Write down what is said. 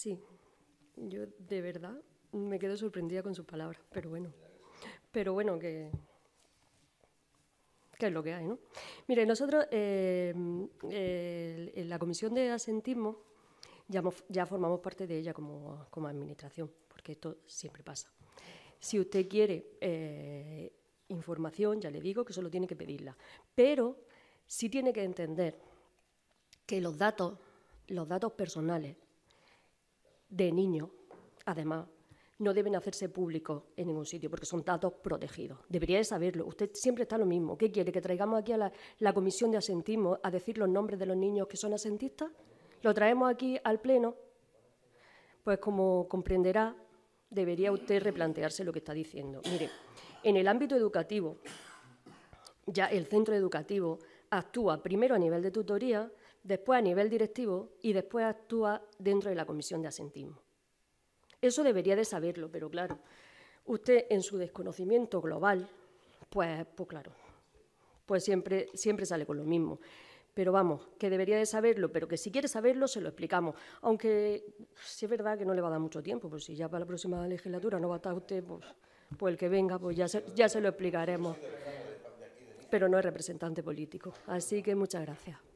Sí, yo de verdad me quedo sorprendida con sus palabras, pero bueno, que es lo que hay, ¿no? Mire, nosotros en la Comisión de Asentismo ya formamos parte de ella como administración, porque esto siempre pasa. Si usted quiere información, ya le digo que solo tiene que pedirla, pero sí tiene que entender que los datos personales de niños, además, no deben hacerse públicos en ningún sitio porque son datos protegidos. Debería de saberlo. Usted siempre está lo mismo. ¿Qué quiere? ¿Que traigamos aquí a la Comisión de Asentismo a decir los nombres de los niños que son asentistas? ¿Lo traemos aquí al Pleno? Pues como comprenderá, debería usted replantearse lo que está diciendo. Mire, en el ámbito educativo, ya el centro educativo actúa primero a nivel de tutoría, después a nivel directivo y después actúa dentro de la Comisión de Asentismo. Eso debería de saberlo, pero claro, usted en su desconocimiento global, pues claro, pues siempre sale con lo mismo. Pero vamos, que debería de saberlo, pero que si quiere saberlo se lo explicamos. Aunque sí es verdad que no le va a dar mucho tiempo, pues si ya para la próxima legislatura no va a estar usted, pues el que venga, pues ya se lo explicaremos. Pero no es representante político. Así que muchas gracias.